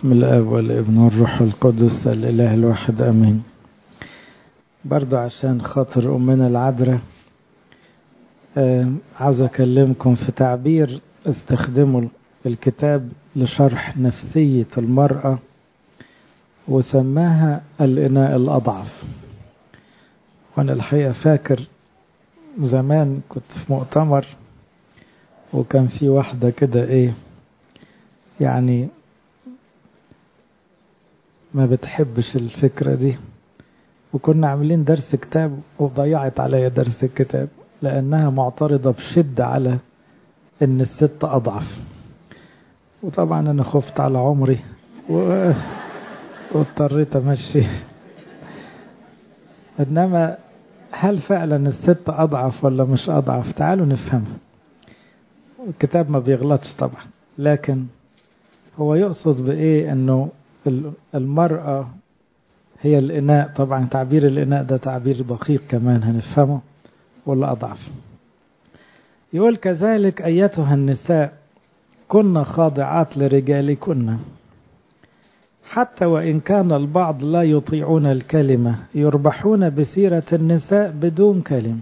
بسم الآب والابن والروح القدس الإله الواحد آمين. برضو عشان خاطر أمنا العذراء عاوز أكلمكم في تعبير استخدموا الكتاب لشرح نفسية المرأة وسماها الإناء الأضعف. وأنا الحقيقة فاكر زمان كنت في مؤتمر وكان في واحدة كده يعني ما بتحبش الفكرة دي، وكنا عاملين درس كتاب وضيعت عليا درس الكتاب لأنها معترضة بشدة على إن الست أضعف. وطبعا أنا خفت على عمري واضطريت أمشي. إنما هل فعلا الست أضعف ولا مش أضعف؟ تعالوا نفهمها. الكتاب ما بيغلطش طبعا، لكن هو يقصد بإيه؟ إنه المرأة هي الإناء. طبعا تعبير الإناء ده تعبير دقيق كمان هنفهمه، ولا أضعف. يقول كذلك أيتها النساء كن خاضعات لرجالكن، حتى وإن كان البعض لا يطيعون الكلمة يربحون بسيرة النساء بدون كلمة،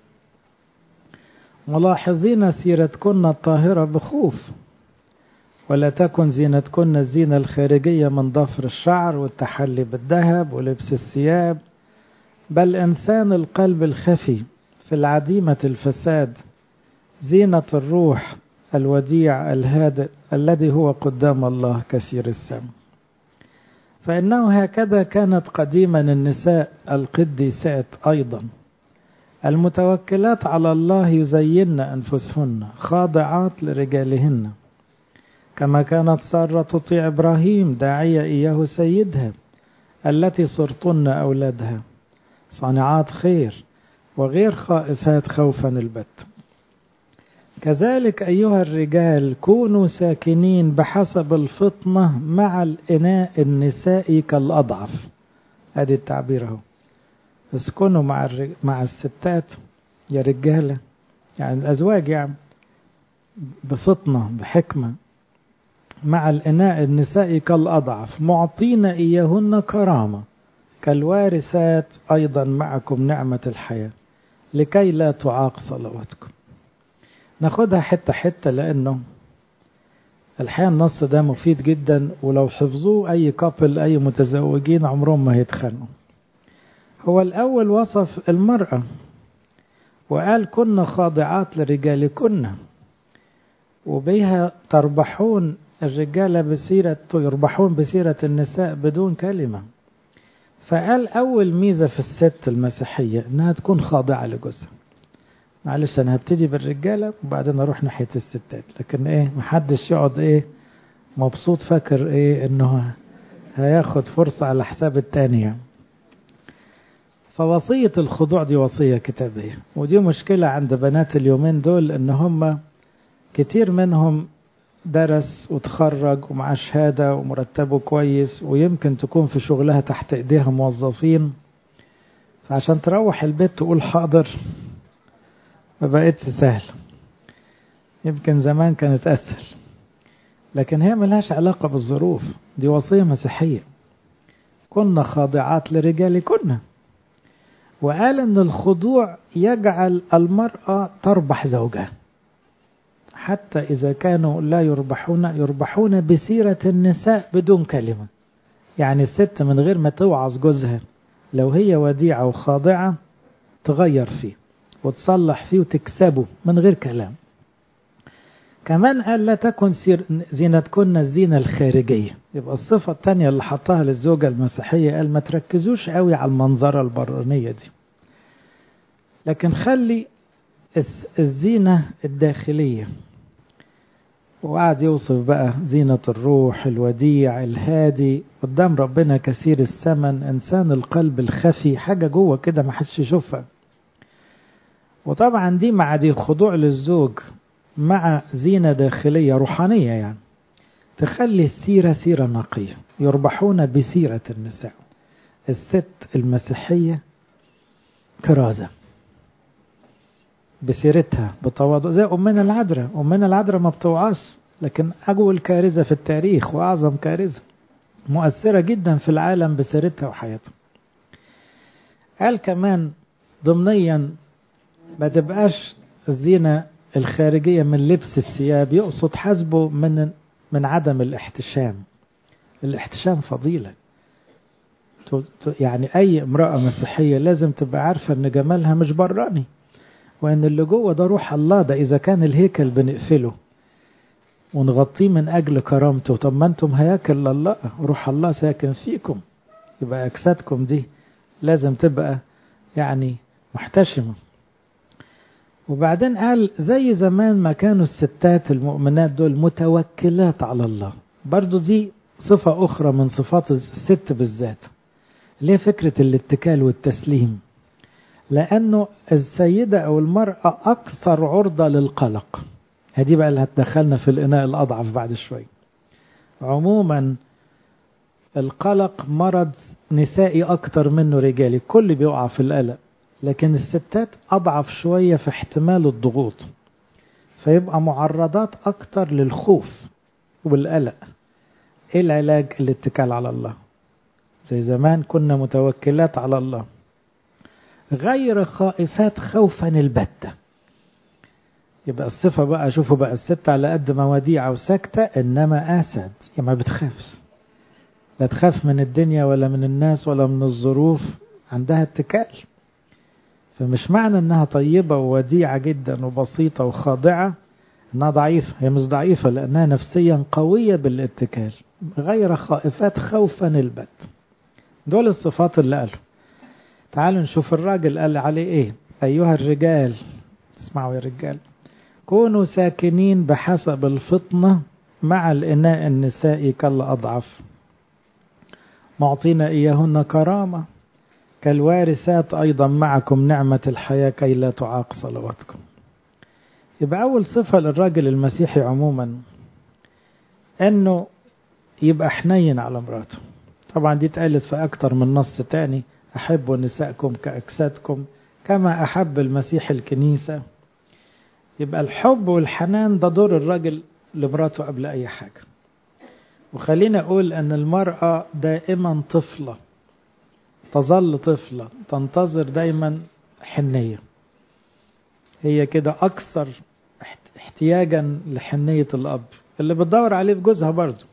ملاحظين سيرتكن الطاهرة بخوف، ولا تكن زينتكن الزينة الخارجية من ضفر الشعر والتحلي بالذهب ولبس الثياب، بل إنسان القلب الخفي في العديمة الفساد، زينة الروح الوديع الهادئ الذي هو قدام الله كثير السم. فإنه هكذا كانت قديما النساء القديسات أيضا، المتوكلات على الله يزين أنفسهن خاضعات لرجالهن، كما كانت سارة تطيع إبراهيم داعية إياه سيدها، التي صرتن أولادها صانعات خير وغير خائفات خوفا البت. كذلك أيها الرجال كونوا ساكنين بحسب الفطنة مع الإناء النسائي كالأضعف. هذه التعبير هو اسكنوا مع الستات يا رجالة، يعني الأزواج، يعني بفطنة بحكمة، مع الإناء النسائي كالأضعف، معطين إياهن كرامة كالوارثات أيضا معكم نعمة الحياة، لكي لا تعاق صلواتكم. ناخدها حتة حتة لأنه الحقيقة النص ده مفيد جدا، ولو حفظوه أي كابل أي متزوجين عمرهم ما هيتخانقوا. هو الأول وصف المرأة وقال كن خاضعات لرجالكن، وبها تربحون الرجال يربحون بسيرة النساء بدون كلمة. فقال أول ميزة في الست المسيحية إنها تكون خاضعة لجوزها. معلش أنا هبتدي بالرجالة وبعدين أروح ناحية الستات، لكن محدش يقعد مبسوط فاكر إنه هياخد فرصة على حساب التانية. فوصية الخضوع دي وصية كتابية، ودي مشكلة عند بنات اليومين دول، إن هم كتير منهم درس وتخرج ومع شهادة ومرتبه كويس، ويمكن تكون في شغلها تحت ايديها موظفين، فعشان تروح البيت تقول حاضر ما بقتش سهل. يمكن زمان كانت أسهل، لكن هي ملهاش علاقة بالظروف. دي وصية مسيحية، كنا خاضعات لرجالكن. وقال ان الخضوع يجعل المرأة تربح زوجها، حتى إذا كانوا لا يربحون بسيرة النساء بدون كلمة. يعني الست من غير ما توعظ جوزها، لو هي وديعة وخاضعة تغير فيه وتصلح فيه وتكسبه من غير كلام. كمان قال لا تكن زينتكن الزينة الخارجية. يبقى الصفة الثانية اللي حطها للزوجة المسيحية، قال ما تركزوش قوي على المنظرة البرانية دي، لكن خلي الزينة الداخلية. وقعد يوصف بقى زينة الروح الوديع الهادي قدام ربنا كثير الثمن، إنسان القلب الخفي، حاجة جوه كده ما حدش يشوفها. وطبعا دي مع دي خضوع للزوج مع زينة داخلية روحانية، يعني تخلي السيرة سيرة نقية. يربحون بسيرة النساء. الست المسيحية كرازة بسيرتها بتواضع، زي أمنا العذراء. أمنا العذراء ما بتوعص، لكن أجول كارثة في التاريخ وأعظم كارثة. مؤثرة جدا في العالم بسيرتها وحياتها. قال كمان ضمنيا ما تبقاش الزينة الخارجية من لبس الثياب، يقصد حسبه من عدم الاحتشام. الاحتشام فضيلة، يعني أي امرأة مسيحية لازم تبقى عارفة أن جمالها مش براني، وأن اللي جوه ده روح الله. ده إذا كان الهيكل بنقفله ونغطيه من أجل كرامته، طب ما أنتم هياكل لله، روح الله ساكن فيكم، يبقى أجسادكم دي لازم تبقى يعني محتشمة. وبعدين قال زي زمان ما كانوا الستات المؤمنات دول متوكلات على الله، برضو دي صفة أخرى من صفات الست بالذات، ليه فكرة الاتكال والتسليم. لأنه السيدة أو المرأة أكثر عرضة للقلق. هذه بقى اللي هتدخلنا في الإناء الأضعف بعد شوي. عموما القلق مرض نسائي أكتر منه رجالي، كل بيقع في القلق، لكن الستات أضعف شوية في احتمال الضغوط، فيبقى معرضات أكتر للخوف والقلق. إيه العلاج؟ الاتكال على الله. زي زمان كنا متوكلات على الله، غير خائفات خوفا البتة. يبقى الصفة بقى، شوفوا بقى الست على قد ما وديعة وساكتة، إنما أسد ما بتخافش، لا تخاف من الدنيا ولا من الناس ولا من الظروف، عندها اتكال. فمش معنى انها طيبة ووديعة جدا وبسيطة وخاضعة انها ضعيفة، هي مش ضعيفة لانها نفسيا قوية بالاتكال، غير خائفات خوفا البت. دول الصفات اللي قالوا. تعالوا نشوف الراجل قال عليه ايه. ايها الرجال، اسمعوا يا رجال، كونوا ساكنين بحسب الفطنة مع الإناء النسائي كالأضعف، معطينا إياهن كرامة كالوارثات أيضا معكم نعمة الحياة كي لا تعاق صلواتكم. يبقى أول صفة للراجل المسيحي عموما أنه يبقى حنين على مراته. طبعا دي اتقالت في أكتر من نص تاني، أحبوا نساءكم كأجسادكم كما أحب المسيح الكنيسة. يبقى الحب والحنان ده دور الراجل لمراته قبل أي حاجة. وخلينا أقول أن المرأة دائما طفلة، تظل طفلة، تنتظر دايما حنية، هي كده أكثر احتياجا لحنية الأب اللي بتدور عليه في جوزها برضو.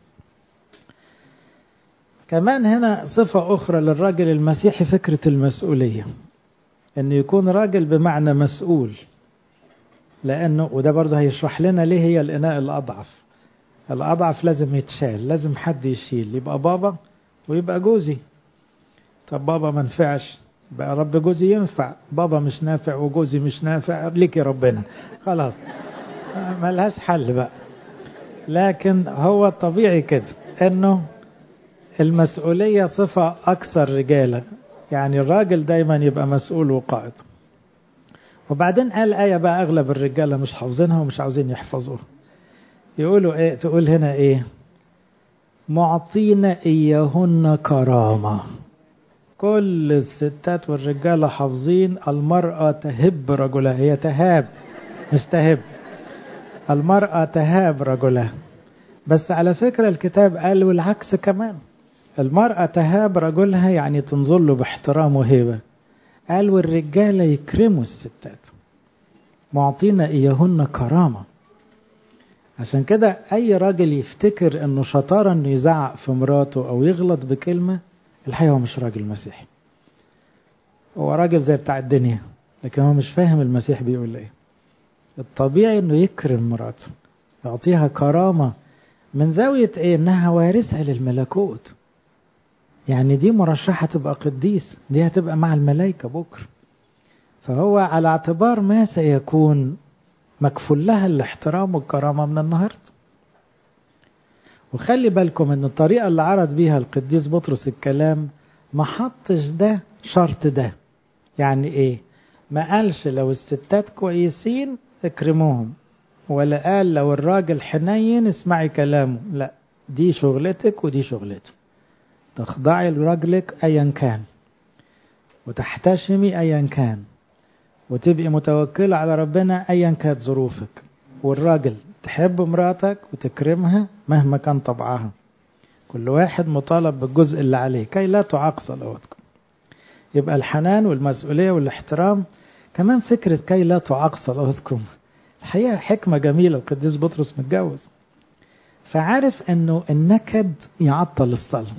كمان هنا صفة أخرى للراجل المسيحي فكرة المسؤولية، أنه يكون راجل بمعنى مسؤول، لأنه وده برضه هيشرح لنا ليه هي الإناء الأضعف. الأضعف لازم يتشال، لازم حد يشيل، يبقى بابا ويبقى جوزي. طب بابا ما نفعش، بقى رب جوزي ينفع، بابا مش نافع وجوزي مش نافع، ليك يا ربنا خلاص ملهاش حل بقى. لكن هو الطبيعي كده أنه المسؤولية صفة أكثر رجالة، يعني الراجل دايما يبقى مسؤول وقائد. وبعدين قال آية بقى أغلب الرجالة مش حافظينها ومش عاوزين يحفظوها. يقولوا إيه؟ تقول هنا إيه؟ معطينا إياهن كرامة. كل الستات والرجالة حافظين المرأة تهب رجلها، هي تهاب مش تهب، المرأة تهاب رجلها. بس على فكرة الكتاب قال والعكس كمان، المرأة تهاب رجلها يعني تنظر له باحترام وهيبة. قال والرجالة يكرموا الستات، معطينا إياهن كرامة. عشان كده أي راجل يفتكر أنه شطارة أنه يزعق في مراته أو يغلط بكلمة، الحقيقة هو مش راجل مسيحي، هو راجل زي بتاع الدنيا، لكن هو مش فاهم المسيح بيقول ايه. الطبيعي أنه يكرم مراته، يعطيها كرامة من زاوية ايه؟ أنها وارثة للملكوت، يعني دي مرشحة تبقى قديس، دي هتبقى مع الملائكة بكرة. فهو على اعتبار ما سيكون مكفول لها الاحترام والكرامة من النهاردة. وخلي بالكم ان الطريقة اللي عرض بيها القديس بطرس الكلام ما حطش ده شرط ده. يعني ايه؟ ما قالش لو الستات كويسين اكرموهم، ولا قال لو الراجل حنين اسمعي كلامه، لا، دي شغلتك ودي شغلته. تخضعي لراجلك ايا كان، وتحتشمي ايا كان، وتبقي متوكلة على ربنا ايا كانت ظروفك. والراجل تحب مراتك وتكرمها مهما كان طبعها، كل واحد مطالب بالجزء اللي عليه كي لا تعاق صلواتكم. يبقى الحنان والمسؤولية والاحترام، كمان فكرة كي لا تعاق صلواتكم. الحقيقة حكمة جميلة، القديس بطرس متجوز فعارف انه النكد يعطل الصلاة،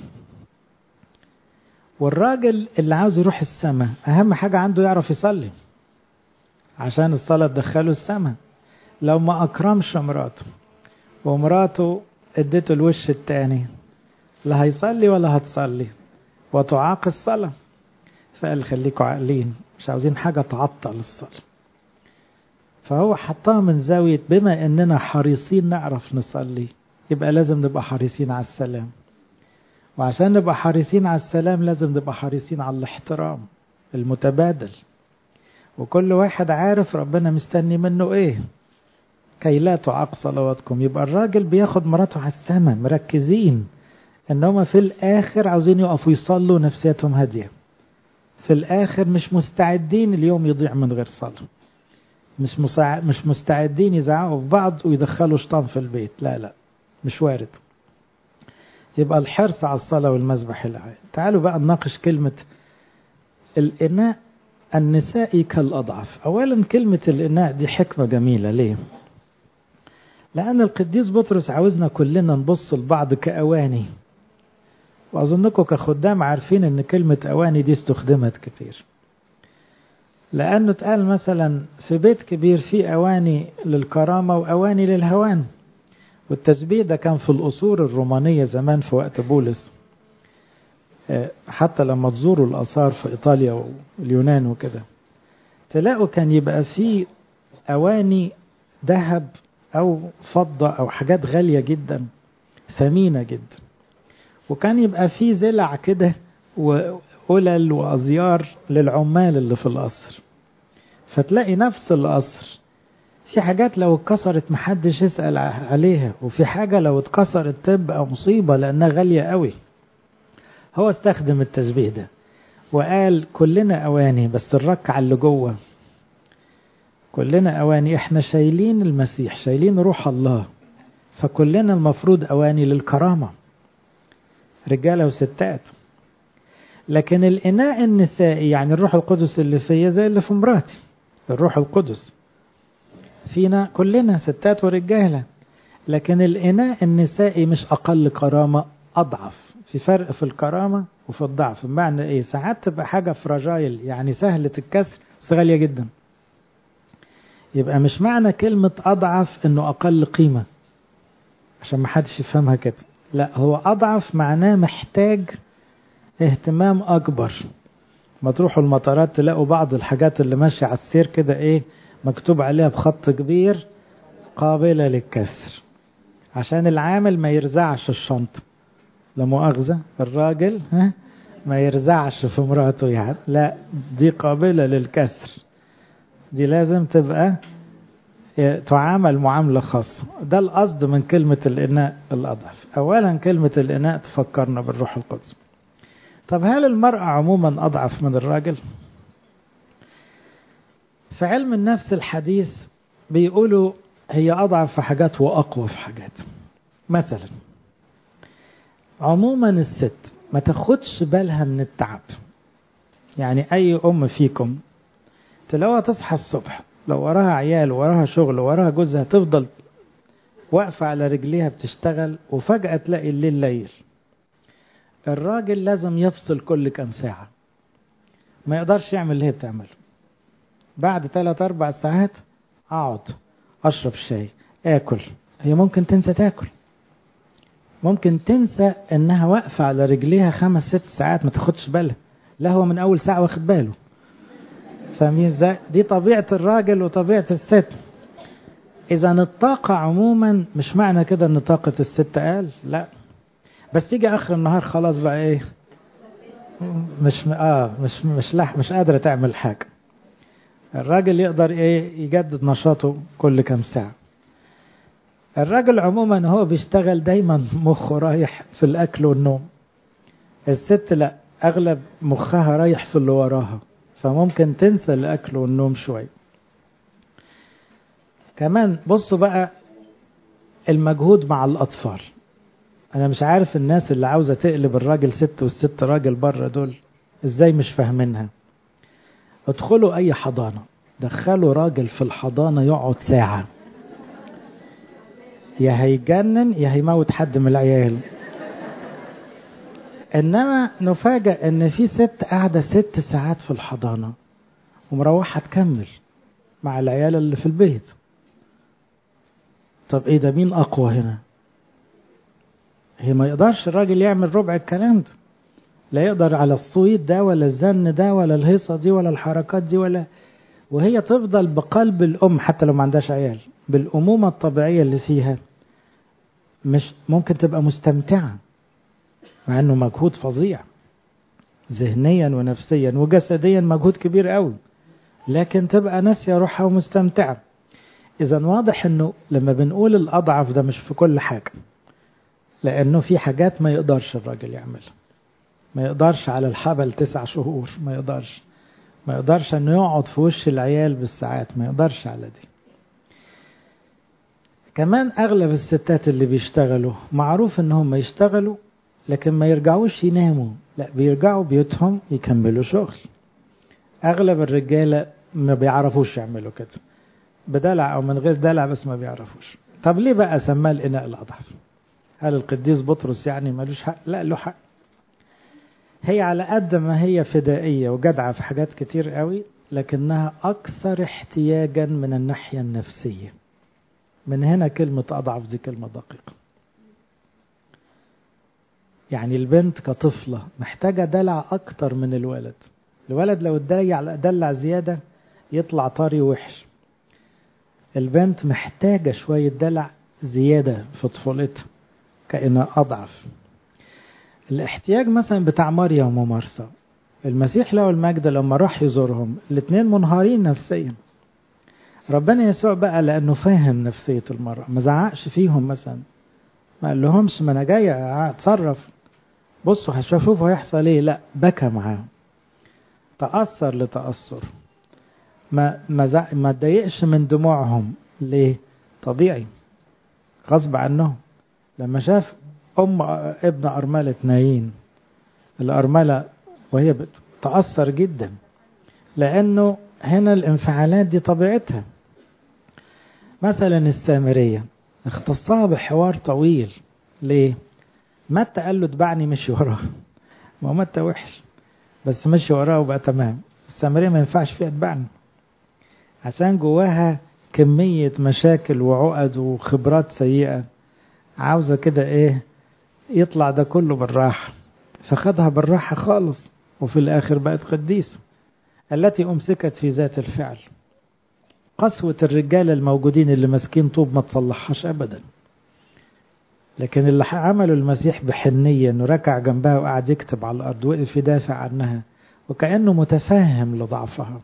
والراجل اللي عاوز يروح السماء اهم حاجة عنده يعرف يصلي عشان الصلاة تدخله السماء. لو ما اكرمش مراته ومراته اديته الوش التاني، لا هيصلي ولا هتصلي وتعاق الصلاة. فقال خليكوا عاقلين، مش عاوزين حاجة تعطل الصلاة. فهو حطها من زاوية بما اننا حريصين نعرف نصلي، يبقى لازم نبقى حريصين على السلام، وعشان نبقى حريصين على السلام لازم نبقى حريصين على الاحترام المتبادل، وكل واحد عارف ربنا مستني منه ايه، كي لا تعاق صلواتكم. يبقى الراجل بياخد مراته على السماء، مركزين انهم في الاخر عاوزين يقفوا يصلوا نفسيتهم هادية، في الاخر مش مستعدين اليوم يضيع من غير صلاة، مش مستعدين يزعقوا في بعض ويدخلوا شيطان في البيت، لا لا مش وارد. يبقى الحرص على الصلاة والمذبح العام. تعالوا بقى نناقش كلمة الإناء النسائي كالأضعف. أولا كلمة الإناء دي حكمة جميلة. ليه؟ لأن القديس بطرس عاوزنا كلنا نبص لبعض كأواني، وأظنكم كخدام عارفين أن كلمة أواني دي استخدمت كتير، لأنه اتقال مثلا في بيت كبير في أواني للكرامة وأواني للهوان. والتشبيه ده كان في الأصول الرومانية زمان في وقت بولس، حتى لما تزوروا الآثار في إيطاليا واليونان وكده تلاقوا كان يبقى فيه أواني ذهب أو فضة أو حاجات غالية جدا ثمينة جدا، وكان يبقى فيه زلع كده وقلل وأزيار للعمال اللي في القصر. فتلاقي نفس القصر في حاجات لو اتكسرت محدش يسأل عليها، وفي حاجة لو اتكسرت تبقى مصيبة لأنها غالية قوي. هو استخدم التشبيه ده وقال كلنا أواني، بس الركعة اللي جوه كلنا أواني، احنا شايلين المسيح، شايلين روح الله، فكلنا المفروض أواني للكرامة، رجالة وستات. لكن الإناء النسائي يعني الروح القدس اللي فيا زي اللي في مراتي، الروح القدس فينا كلنا ستات ورجالة. لكن الإناء النسائي مش أقل كرامة، أضعف. في فرق في الكرامة وفي الضعف. بمعنى إيه؟ ساعات تبقى حاجة فراجايل يعني سهلة الكسر بس غالية جدا. يبقى مش معنى كلمة أضعف إنه أقل قيمة عشان ما حدش يفهمها كده، لا، هو أضعف معناه محتاج اهتمام أكبر. ما تروحوا المطارات تلاقوا بعض الحاجات اللي ماشية على السير كده إيه مكتوب عليها بخط كبير قابلة للكسر، عشان العامل ما يرزعش الشنطة، لا مؤاخذة الراجل ما يرزعش في مراته يعني، لا دي قابلة للكسر، دي لازم تبقى تعامل معاملة خاصة. ده القصد من كلمة الإناء الأضعف. أولا كلمة الإناء تفكرنا بالروح القدس. طب هل المرأة عموما أضعف من الراجل؟ في علم النفس الحديث بيقولوا هي أضعف في حاجات وأقوى في حاجات. مثلا عموما الست ما تاخدش بالها من التعب. يعني أي أم فيكم تلاقوها تصحى الصبح لو وراها عيال وراها شغل وراها جوزها تفضل واقفة على رجليها بتشتغل، وفجأة تلاقي الليل ليل. الراجل لازم يفصل كل كام ساعة، ما يقدرش يعمل اللي هي بتعمله. بعد 3-4 ساعات اقعد اشرب شاي اكل، هي ممكن تنسى تاكل، ممكن تنسى انها واقفة على رجليها 5-6 ساعات ما تاخدش بالها، لا هو من اول ساعة واخد باله. فاهمين ازاي؟ دي طبيعة الراجل وطبيعة الست. اذا الطاقة عموما مش معنى كده ان طاقة الست اقل، لا، بس تيجي اخر النهار خلاص بقى ايه مش قادرة تعمل حاجة. الراجل يقدر ايه يجدد نشاطه كل كام ساعة. الراجل عموما هو بيشتغل دايما مخه رايح في الاكل والنوم. الست لا، اغلب مخها رايح في اللي وراها، فممكن تنسى الاكل والنوم شوي. كمان بصوا بقى المجهود مع الاطفال. انا مش عارف الناس اللي عاوزة تقلب الراجل ست والست راجل بره دول ازاي مش فاهمينها. ادخلوا اي حضانة، دخلوا راجل في الحضانة يقعد ساعة، يا هيجنن يا هيموت حد من العيال. انما نفاجأ ان في ست قاعدة 6 ساعات في الحضانة ومروحة تكمل مع العيال اللي في البيت. طب ايه ده؟ مين اقوى هنا؟ هي ما يقدرش الراجل يعمل ربع الكلام ده، لا يقدر على الصويت ده ولا الزن ده ولا الهيصة دي ولا الحركات دي ولا، وهي تفضل بقلب الام حتى لو ما عندهاش عيال، بالامومة الطبيعية اللي فيها، مش ممكن تبقى مستمتعة مع انه مجهود فظيع ذهنيا ونفسيا وجسديا، مجهود كبير قوي، لكن تبقى ناسية روحها ومستمتعة. اذا واضح انه لما بنقول الاضعف ده مش في كل حاجة، لانه في حاجات ما يقدرش الراجل يعملها. ما يقدرش على الحبل 9 شهور، ما يقدرش انه يقعد في وش العيال بالساعات، ما يقدرش على دي. كمان اغلب الستات اللي بيشتغلوا معروف انهم يشتغلوا لكن ما يرجعوش يناموا، لا بيرجعوا بيوتهم يكملوا شغل. اغلب الرجالة ما بيعرفوش يعملوا كده، بدلع او من غير دلع، بس ما بيعرفوش. طب ليه بقى سماه الاناء الاضعف؟ هل القديس بطرس يعني ملوش حق؟ لا، له حق. هي على قد ما هي فدائية وجدعة في حاجات كتير قوي، لكنها اكثر احتياجا من الناحية النفسية. من هنا كلمة اضعف دي كلمة دقيقة. يعني البنت كطفلة محتاجة دلع اكتر من الولد. الولد لو دلع زيادة يطلع طري وحش. البنت محتاجة شوية دلع زيادة في طفولتها كأنها أضعف. الاحتياج مثلا بتاع مريم ومرسى، المسيح له المجد لما راح يزورهم الاثنين منهارين نفسيا. ربنا يسوع بقى لأنه فاهم نفسية المرأة ما زعقش فيهم مثلا، ما قال لهمش ما أنا جاي أتصرف بصوا هشوفوا هيحصل ايه، لا بكى معاهم، تأثر لتأثر، ما اتضايقش من دموعهم. ليه؟ طبيعي غصب عنهم. لما شاف ابن أرملة نايين، الأرملة وهي بتأثر جدا، لأنه هنا الانفعالات دي طبيعتها. مثلا السامرية اختصها بحوار طويل. ليه؟ متى قال له اتبعني، مشي وراه. ما هو متى وحش بس مشي وراه وبقى تمام. السامرية ما ينفعش فيها اتبعني، عشان جواها كمية مشاكل وعقد وخبرات سيئة، عاوزة كده ايه يطلع ده كله بالراحة، فخدها بالراحة خالص، وفي الآخر بقت قديسة. التي أمسكت في ذات الفعل. قسوة الرجال الموجودين اللي ماسكين طوب ما تصلحهاش أبدا، لكن اللي عمله المسيح بحنية انه ركع جنبها وقعد يكتب على الأرض، وقف يدافع عنها وكأنه متفاهم لضعفها.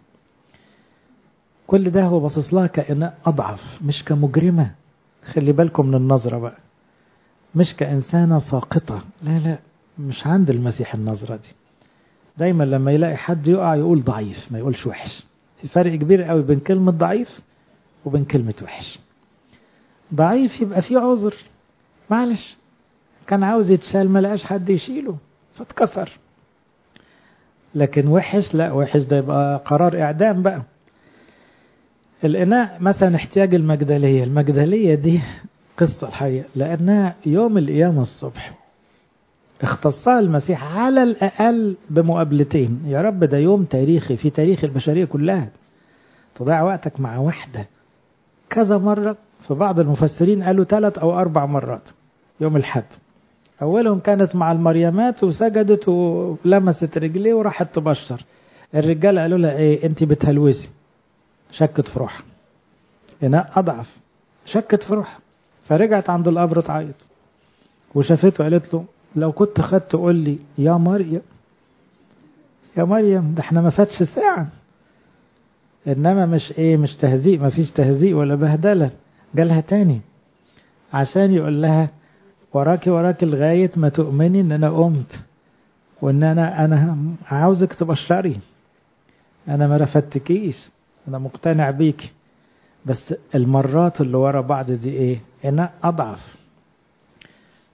كل ده هو باصص لها كإناء أضعف، مش كمجرمة. خلي بالكم من النظرة بقى، مش كإنسانة ساقطة، لا لا، مش عند المسيح النظرة دي. دايما لما يلاقي حد يقع يقول ضعيف، ما يقولش وحش. في فرق كبير قوي بين كلمة ضعيف وبين كلمة وحش. ضعيف يبقى فيه عذر، معلش كان عاوز يتشال ما لقاش حد يشيله فاتكسر. لكن وحش لا، وحش ده يبقى قرار إعدام بقى. الإناء مثلا احتياج المجدلية دي قصة الحقيقة، لأنها يوم القيامة الصبح اختصها المسيح على الأقل بمقابلتين. يا رب ده يوم تاريخي في تاريخ البشرية كلها، تضيع وقتك مع واحدة كذا مرة. في بعض المفسرين قالوا 3 أو 4 مرات يوم الحد. أولهم كانت مع المريمات وسجدت ولمست رجليه وراحت تبشر. الرجال قالوا لها ايه انت بتهلوسي، شكت في روحها. إناء أضعف شكت في روحها، فرجعت عند القبر تعيط وشافته قالت له لو كنت خدت قول لي يا مريم، يا مريم، ده احنا ما فاتش ساعة. انما مش تهزيء، ما فيش تهزيء ولا بهدلة. جالها تاني عشان يقول لها وراكي لغاية ما تؤمني ان انا قمت، وان انا عاوزك تبشري، انا ما رفدتكيش، انا مقتنع بيك. بس المرات اللي ورا بعض دي ايه؟ انا اضعف.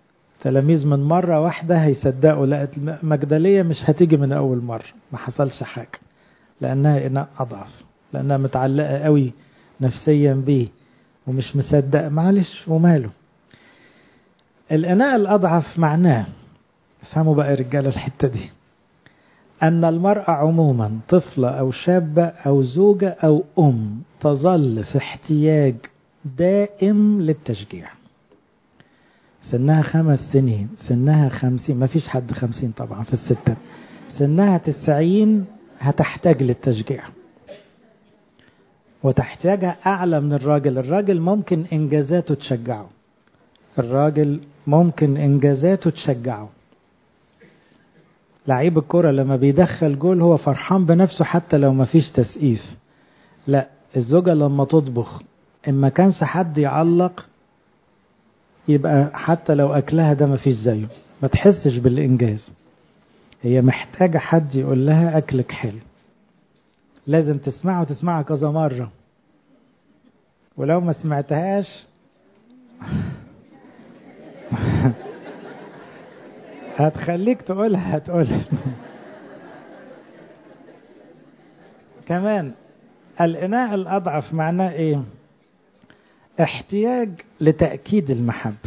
تلاميذ من مرة واحدة هيصدقوا، لقت مجدلية مش هتيجي من أول مرة، ما حصلش حاجة، لأنها إناء أضعف، لأنها متعلقة قوي نفسيا بيه ومش مصدق. معلش وماله. الإناء الأضعف معناه، افهموا بقى يا رجال الحتة دي، أن المرأة عموما طفلة أو شابة أو زوجة أو تظل في احتياج دائم للتشجيع. سنها 5 سنين، سنها 50، ما فيش حد 50 طبعا في الستة، سنها 90 هتحتاج للتشجيع، وتحتاجها أعلى من الراجل. الراجل ممكن إنجازاته تشجعه، الراجل ممكن إنجازاته تشجعه. لعيب الكرة لما بيدخل جول هو فرحان بنفسه حتى لو ما فيش تسقيف. لا، الزوجة لما تطبخ إما كانش حد يعلق، يبقى حتى لو أكلها ده ما فيش زيه، ما تحسش بالإنجاز. هي محتاجة حد يقول لها أكلك حلو، لازم تسمعه وتسمعها كذا مرة، ولو ما سمعتهاش هتخليك تقولها كمان. الإناء الأضعف معناه إيه؟ احتياج لتأكيد المحبة.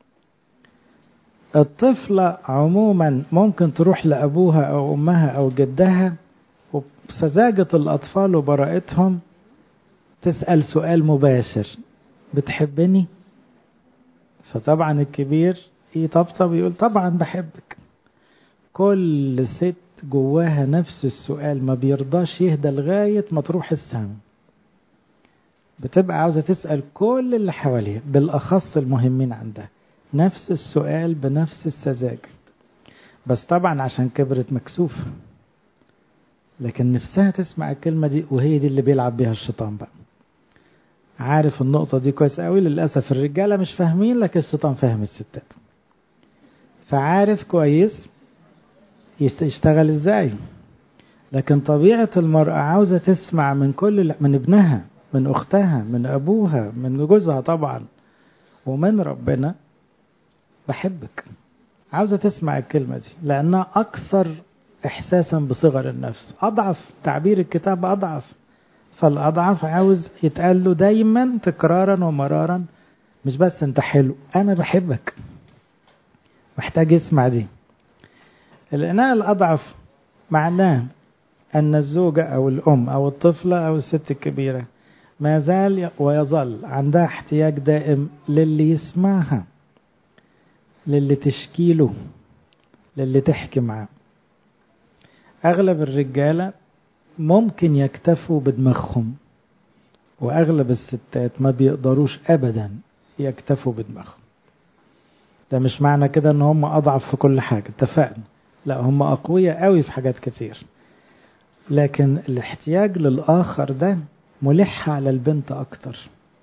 الطفلة عموما ممكن تروح لأبوها أو أمها أو جدها وبسذاجة الأطفال وبراءتهم تسأل سؤال مباشر: بتحبني؟ فطبعا الكبير يطبطب يقول طبعا بحبك. كل ست جواها نفس السؤال، ما بيرضاش يهدى لغاية ما تروح السما. بتبقى عاوزة تسأل كل اللي حواليها، بالأخص المهمين عندها، نفس السؤال بنفس السذاجة. بس طبعا عشان كبرت مكسوفة، لكن نفسها تسمع الكلمة دي، وهي دي اللي بيلعب بيها الشيطان بقى. عارف النقطة دي كويس قوي. للأسف الرجالة مش فاهمين، لكن الشيطان فاهم الستات، فعارف كويس يشتغل ازاي. لكن طبيعة المرأة عاوزة تسمع من من ابنها، من أختها، من أبوها، من جوزها طبعا، ومن ربنا: بحبك. عاوزة تسمع الكلمة دي لأنها أكثر إحساسا بصغر النفس، أضعف، تعبير الكتاب أضعف. فالأضعف عاوز يتقال له دايما تكرارا ومرارا: مش بس أنت حلو، أنا بحبك. محتاج يسمع دي. الإناء الأضعف معناه أن الزوجة أو الأم أو الطفلة أو الست الكبيرة ما زال ويظل عندها احتياج دائم للي يسمعها، للي تشكيله، للي تحكي معاه. أغلب الرجالة ممكن يكتفوا بدماغهم، وأغلب الستات ما بيقدروش أبدا يكتفوا بدماغهم. ده مش معنى كده ان هم أضعف في كل حاجة، اتفقنا، لا، هم أقوياء قوي في حاجات كتير، لكن الاحتياج للآخر ده ملح على البنت أكتر.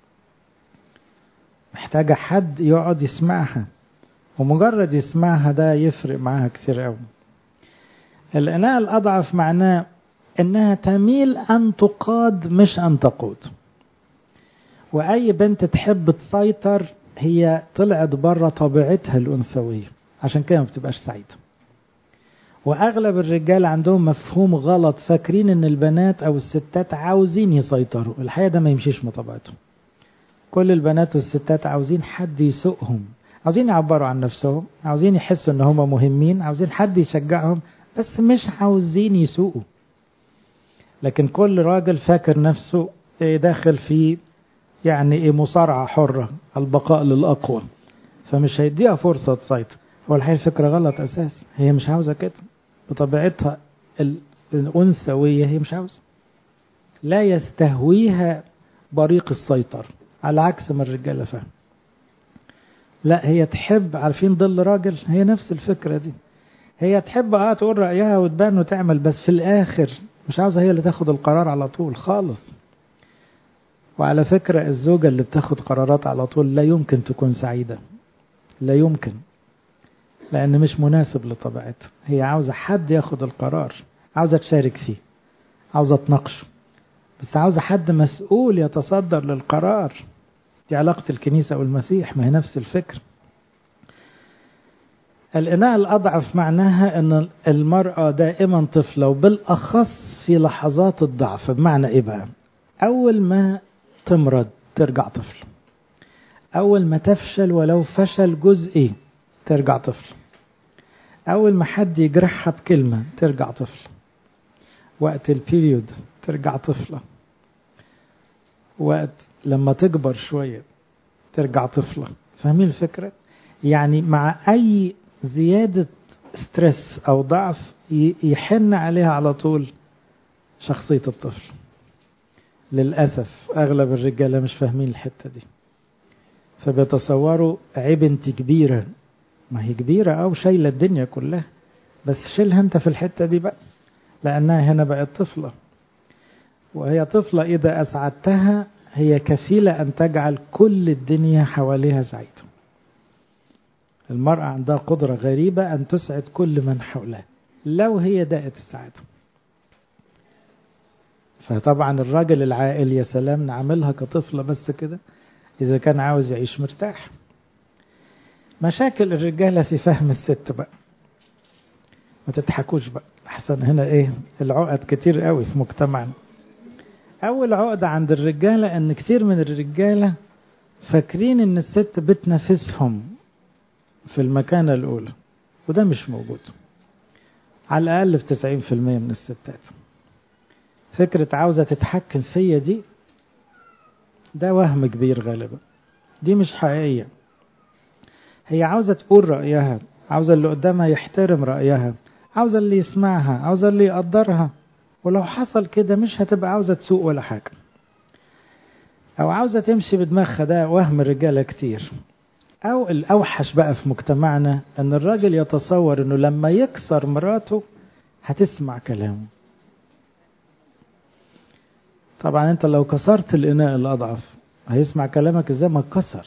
محتاجة حد يقعد يسمعها، ومجرد يسمعها ده يفرق معاها كتير قوي. الإناء الأضعف معناه إنها تميل أن تقاد مش أن تقود. وأي بنت تحب تسيطر هي طلعت بره طبيعتها الأنثوية، عشان كده ما بتبقاش سعيدة. وأغلب الرجال عندهم مفهوم غلط، فاكرين إن البنات أو الستات عاوزين يسيطروا. الحقيقة ده ما يمشيش مع طبيعتهم. كل البنات والستات عاوزين حد يسوقهم، عاوزين يعبروا عن نفسهم، عاوزين يحسوا إن هم مهمين، عاوزين حد يشجعهم، بس مش عاوزين يسوقوا. لكن كل راجل فاكر نفسه داخل في يعني مصارعة حرة، البقاء للأقوى، فمش هيديها فرصة تسيطر. هو الحقيقة الفكرة غلط أساس، هي مش عاوزة كده بطبيعتها الأنثوية، هي مش عاوزة، لا يستهويها بريق السيطرة، على عكس ما الرجالة فهم. لا، هي تحب، عارفين ظل راجل، هي نفس الفكرة دي. هي تحب تقول رأيها وتبان وتعمل، بس في الآخر مش عاوزة هي اللي تاخد القرار على طول خالص. وعلى فكرة الزوجة اللي بتاخد قرارات على طول لا يمكن تكون سعيدة، لا يمكن، لأن مش مناسب لطبيعتها. هي عاوزة حد ياخد القرار، عاوزة تشارك فيه، عاوزة تناقشه، بس عاوزة حد مسؤول يتصدر للقرار. دي علاقة الكنيسة والمسيح، ما هي نفس الفكر. الإناء الأضعف معناها أن المرأة دائما طفلة، وبالأخص في لحظات الضعف. بمعنى إيه بقى؟ أول ما تمرض ترجع طفل، أول ما تفشل ولو فشل جزئي ترجع طفل، أول ما حد يجرحها بكلمة ترجع طفل، وقت البيريود ترجع طفلة، وقت لما تكبر شوية ترجع طفلة. فاهمين الفكرة؟ يعني مع أي زيادة ستريس أو ضعف يحن عليها على طول شخصية الطفل. للأسف أغلب الرجالة مش فاهمين الحتة دي، فبيتصوروا عيب انت كبيرة. ما هي كبيرة أو شايلة الدنيا كلها، بس شيلها انت في الحتة دي بقى، لأنها هنا بقت طفلة. وهي طفلة إذا أسعدتها هي كفيلة أن تجعل كل الدنيا حواليها سعيدة. المرأة عندها قدرة غريبة أن تسعد كل من حولها لو هي دائت السعادة. فطبعا الراجل العاقل يا سلام نعملها كطفلة بس كده إذا كان عاوز يعيش مرتاح. مشاكل الرجالة في فهم الست بقى، ما تضحكوش بقى أحسن. هنا إيه العقد كتير قوي في مجتمعنا. أول عقدة عند الرجالة أن كتير من الرجالة فاكرين أن الست بتنافسهم في المكانة الأولى، وده مش موجود على الأقل في 90% من الستات. فكرة عاوزة تتحكم فيا دي ده وهم كبير غالبا، دي مش حقيقية. هي عاوزة تقول رأيها، عاوزة اللي قدامها يحترم رأيها، عاوزة اللي يسمعها، عاوزة اللي يقدرها. ولو حصل كده مش هتبقى عاوزة تسوق ولا حاجة، أو عاوزة تمشي بدماغها. ده وهم الرجالة كتير. أو الأوحش بقى في مجتمعنا أن الراجل يتصور أنه لما يكسر مراته هتسمع كلامه. طبعا أنت لو كسرت الإناء الأضعف هيسمع كلامك إزاي؟ ما اتكسر،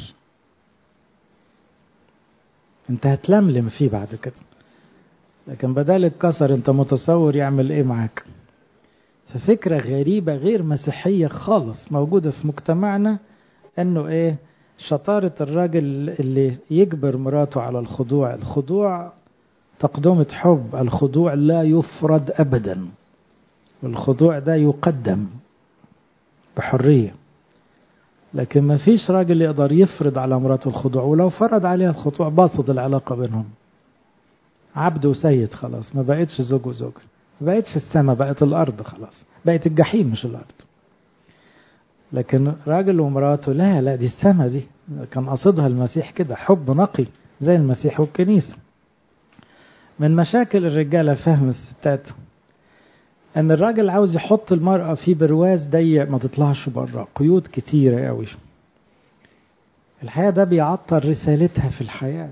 أنت هتلملم فيه بعد كده. لكن بدل الكسر أنت متصور يعمل إيه معاك. ففكرة غريبة غير مسيحية خالص موجودة في مجتمعنا، أنه إيه شطارة الراجل اللي يجبر مراته على الخضوع. الخضوع تقدمة حب، الخضوع لا يفرض أبدا، والخضوع ده يقدم بحرية. لكن ما فيش راجل يقدر يفرض على مراته الخضوع، ولو فرض عليها الخضوع باطل العلاقة بينهم. عبد وسيد خلاص، ما بقتش زوج وزوج، ما بقتش السماء، بقت الأرض خلاص، بقت الجحيم مش الأرض. لكن راجل ومراته لا دي السماء، دي كان قصدها المسيح كده، حب نقي زي المسيح والكنيسة. من مشاكل الرجالة فهم الستات ان الراجل عاوز يحط المرأة في برواز ضيق ما تطلعش بره، قيود كتيرة قوي. الحقيقة ده بيعطل رسالتها في الحياة.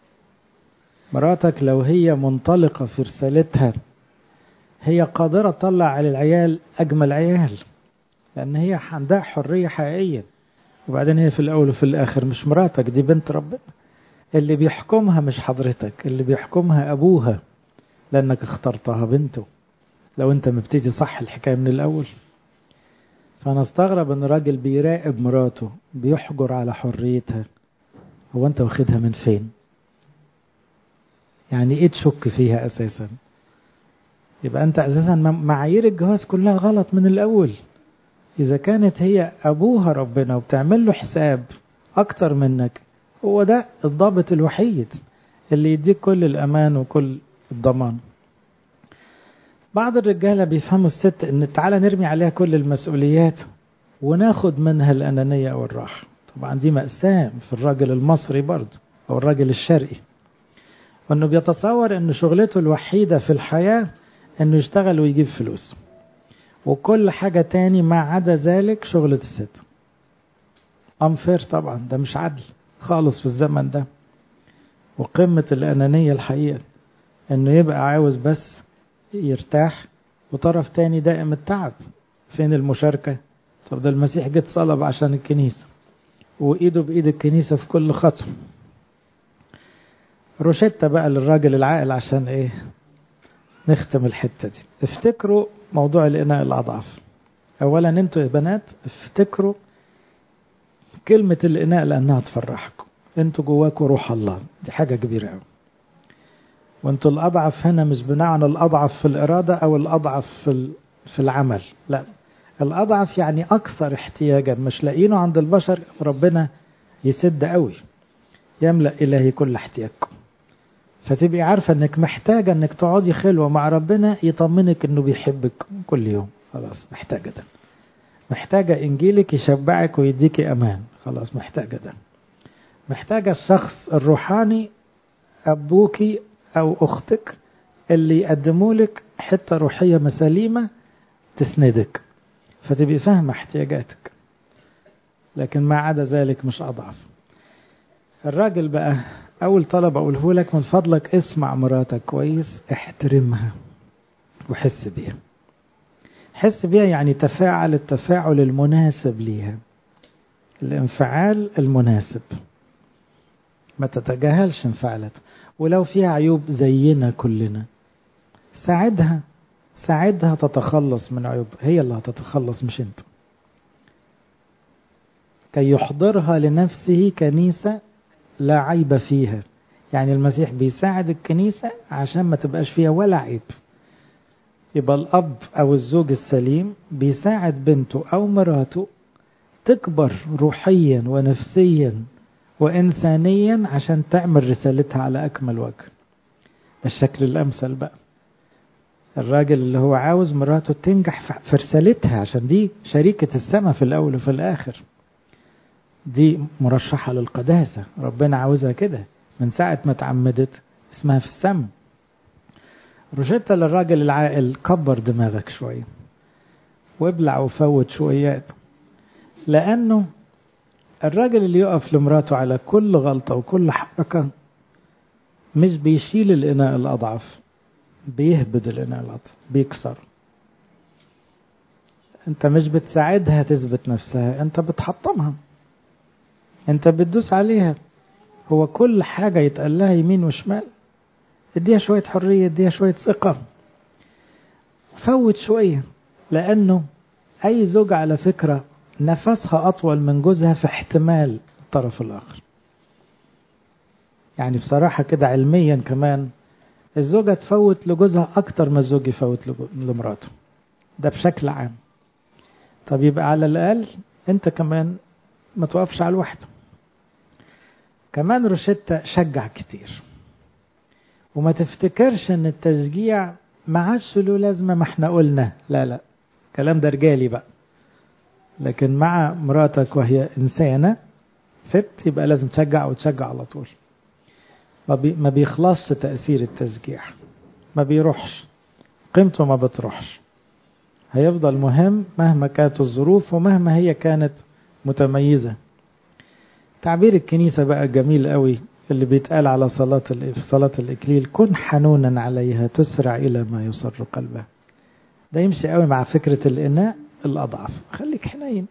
مراتك لو هي منطلقة في رسالتها هي قادرة تطلع على العيال أجمل عيال، لأن هي عندها حرية حقيقية. وبعدين هي في الأول وفي الآخر مش مراتك، دي بنت ربنا. اللي بيحكمها مش حضرتك، اللي بيحكمها أبوها، لأنك اخترتها بنته لو أنت مبتدي صح الحكاية من الأول. فأنا استغرب أن راجل بيراقب مراته بيحجر على حريتها. هو أنت واخدها من فين؟ يعني إيه تشك فيها أساسا؟ يبقى أنت أساسا معايير الجواز كلها غلط من الأول. إذا كانت هي أبوها ربنا وبتعمل له حساب أكتر منك، هو ده الضابط الوحيد اللي يديك كل الأمان وكل الضمان. بعض الرجالة بيفهموا الست إن تعالى نرمي عليها كل المسؤوليات وناخد منها الأنانية أو الراحة. طبعا دي مأساة في الراجل المصري برضه أو الراجل الشرقي، وإنه بيتصور إن شغلته الوحيدة في الحياة إنه يشتغل ويجيب فلوس، وكل حاجة تاني ما عدا ذلك شغلة الست. أنفير طبعا، ده مش عدل خالص في الزمن ده. وقمة الأنانية الحقيقة إنه يبقى عاوز بس يرتاح وطرف تاني دائم التعب. فين المشاركة؟ طب ده المسيح جت صلب عشان الكنيسة، وإيده بإيد الكنيسة في كل خطوة. روشتة بقى للراجل العاقل عشان إيه نختم الحتة دي. افتكروا موضوع الإناء الأضعف. أولا أنتوا يا بنات افتكروا كلمة الإناء لأنها تفرحكم. أنتوا جواكوا روح الله، دي حاجة كبيرة أوي. وانتوا الأضعف هنا مش بمعنى الأضعف في الإرادة أو الأضعف في العمل، لا، الأضعف يعني أكثر احتياجا، مش لاقينه عند البشر، ربنا يسد قوي، يملأ إلهي كل احتياجكم. فتبقي عارفة انك محتاجة انك تقعدي خلوة مع ربنا يطمنك انه بيحبك كل يوم، خلاص محتاجة ده. محتاجة انجيلك يشبعك ويديك امان، خلاص محتاجة ده. محتاجة الشخص الروحاني ابوكي او اختك اللي يقدموا لك حتة روحية مساليمة تسندك، فتبقي فاهمة احتياجاتك. لكن ما عدا ذلك مش اضعف. الراجل بقى اول طلب اقوله لك، من فضلك اسمع مراتك كويس، احترمها وحس بيها. حس بيها يعني تفاعل التفاعل المناسب ليها، الانفعال المناسب، ما تتجاهلش انفعالاتها. ولو فيها عيوب زينا كلنا، ساعدها تتخلص من عيوب، هي اللي هتتخلص مش انت. كي يحضرها لنفسه كنيسة لا عيب فيها، يعني المسيح بيساعد الكنيسة عشان ما تبقاش فيها ولا عيب. يبقى الأب أو الزوج السليم بيساعد بنته أو مراته تكبر روحيا ونفسيا وإنسانيا عشان تعمل رسالتها على أكمل وجه. ده الشكل الأمثل بقى. الراجل اللي هو عاوز مراته تنجح في رسالتها، عشان دي شريكة السماء في الأول وفي الآخر، دي مرشحة للقداسة، ربنا عاوزها كده من ساعة ما اتعمدت، اسمها في السماء. روشتة للراجل العاقل، كبر دماغك شوية وابلع وفوت شويات، لأنه الراجل اللي يقف لمراته على كل غلطة وكل حركة مش بيشيل الإناء الأضعف، بيهبد الإناء الأضعف، بيكسر. انت مش بتساعدها تثبت نفسها، انت بتحطمها، انت بتدوس عليها. هو كل حاجة يتقال لها يمين وشمال، اديها شوية حرية، اديها شوية ثقة، فوت شوية. لأنه أي زوجة على فكرة نفسها أطول من جوزها في احتمال الطرف الآخر. يعني بصراحة كده علميا كمان الزوجة تفوت لجوزها أكتر ما الزوج يفوت لمراته، ده بشكل عام. طب يبقى على الأقل أنت كمان ما توقفش على الوحدة. كمان روشتة، شجع كتير، وما تفتكرش ان التشجيع معاش له لازمة، ما احنا قلنا لا، كلام ده رجالي بقى. لكن مع مراتك وهي إنسانة ست يبقى لازم تشجع، وتشجع على طول. ما بيخلصش تأثير التشجيع، ما بيروحش قيمته، ما بتروحش، هيفضل مهم مهما كانت الظروف ومهما هي كانت متميزة. تعبير الكنيسة بقى جميل قوي اللي بيتقال على صلاة الإكليل، كن حنونا عليها تسرع إلى ما يسر قلبها. ده يمشي قوي مع فكرة الإناء الأضعف، خليك حنين،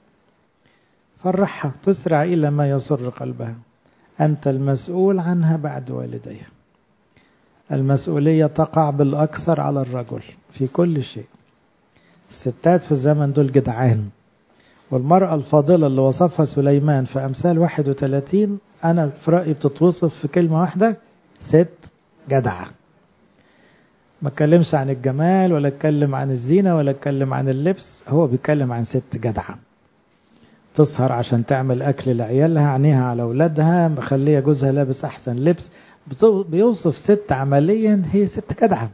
فرحها، تسرع إلى ما يسر قلبها، أنت المسؤول عنها بعد والديها. المسؤولية تقع بالأكثر على الرجل في كل شيء. الستات في الزمن دول جدعان، والمرأة الفاضلة اللي وصفها سليمان في أمثال 31 أنا في رأيي بتتوصف في كلمة واحدة، ست جدعة. ما اتكلمش عن الجمال ولا اتكلم عن الزينة ولا اتكلم عن اللبس، هو بيتكلم عن ست جدعة تسهر عشان تعمل أكل لعيالها، عينيها على أولادها، مخلية جوزها لابس أحسن لبس. بيوصف ست عمليا هي ست جدعة،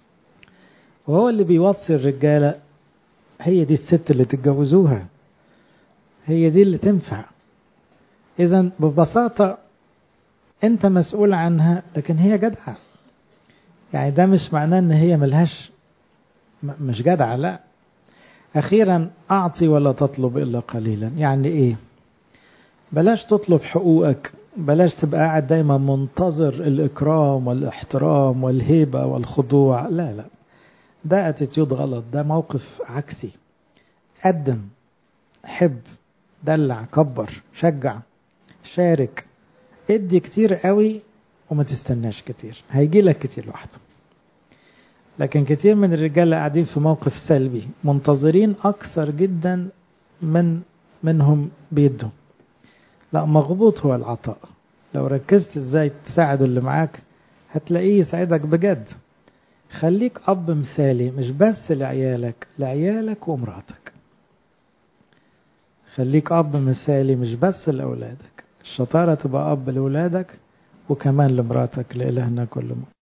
وهو اللي بيوصي الرجالة هي دي الست اللي تتجوزوها، هي دي اللي تنفع. إذن ببساطة أنت مسؤول عنها، لكن هي جدعة. يعني ده مش معناه أن هي ملهاش مش جدعة، لا. أخيرا أعطي ولا تطلب إلا قليلا. يعني إيه؟ بلاش تطلب حقوقك، بلاش تبقى قاعد دايما منتظر الإكرام والاحترام والهيبة والخضوع، لا، ده اتيتيود غلط، ده موقف عكسي. قدم، حب، دلع، كبر، شجع، شارك، ادي كتير قوي وما تستناش كتير، هيجي لك كتير لوحده. لكن كتير من الرجال قاعدين في موقف سلبي، منتظرين أكثر جدا منهم بيدوا. لا، مغبوط هو العطاء. لو ركزت ازاي تساعد اللي معاك هتلاقيه يسعدك بجد. خليك أب مثالي مش بس لعيالك ومراتك. خليك أب مثالي مش بس لأولادك. الشطارة تبقى أب لأولادك وكمان لمراتك. لإلهنا كل